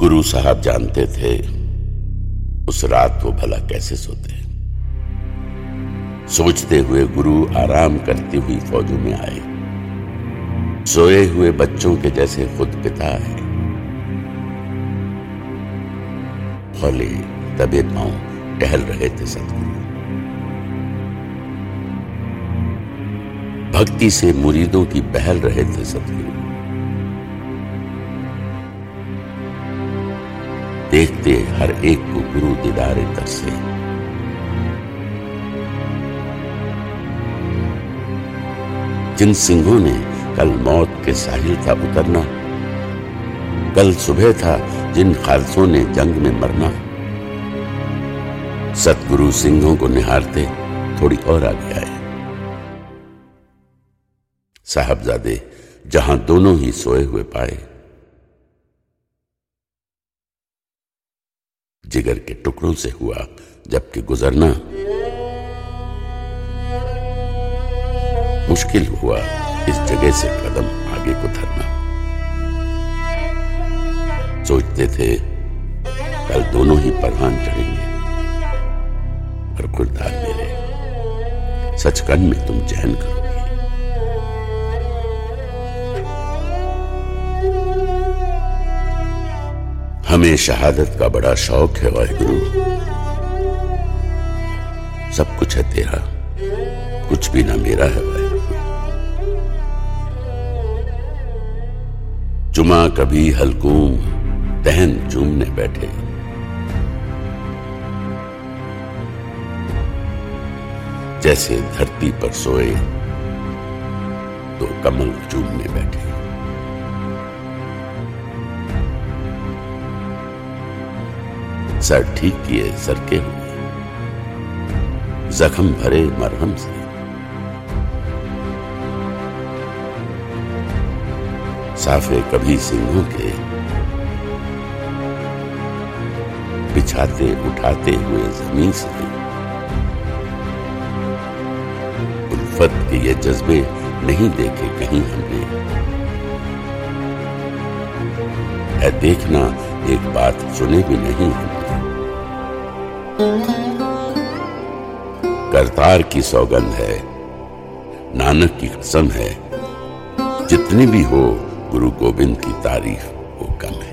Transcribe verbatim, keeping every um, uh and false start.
गुरु साहब जानते थे उस रात वो भला कैसे सोते। सोचते हुए गुरु आराम करती हुई फौजों में आए, सोए हुए बच्चों के जैसे खुद पिता है। हौले दबे पांव टहल रहे थे सतगुरु। भक्ति से मुरीदों की बहल रहे थे सतगुरु। देखते हर एक को गुरु दीदारे तरसे। जिन सिंहों ने कल मौत के साहिल था उतरना, कल सुबह था जिन खालसों ने जंग में मरना, सतगुरु सिंहों को निहारते थोड़ी और आगे आए। साहबजादे जहां दोनों ही सोए हुए पाए, जिगर के टुकड़ों से हुआ जबकि गुजरना मुश्किल हुआ इस जगह से कदम आगे को धरना। सोचते थे कल दोनों ही परवान चढ़ेंगे, पर खुलदार मेरे सचखंड में तुम चैन करोगे। हमें शहादत का बड़ा शौक है वाहिगुरु। सब कुछ है तेरा, कुछ भी ना मेरा है वाहिगुरु। जुमा कभी हलकूम दहन चूमने बैठे, जैसे धरती पर सोए तो कमल चूमने बैठे। सर ठीक किए सरके हुए, जख्म भरे मरहम से। साफे कभी सिंहों के बिछाते उठाते हुए जमीन से। उल्फत के ये जज्बे नहीं देखे कहीं हमने। है देखना एक बात सुने भी नहीं हमने। करतार की सौगंध है, नानक की कसम है, जितनी भी हो गुरु गोविंद की तारीफ वो कम है।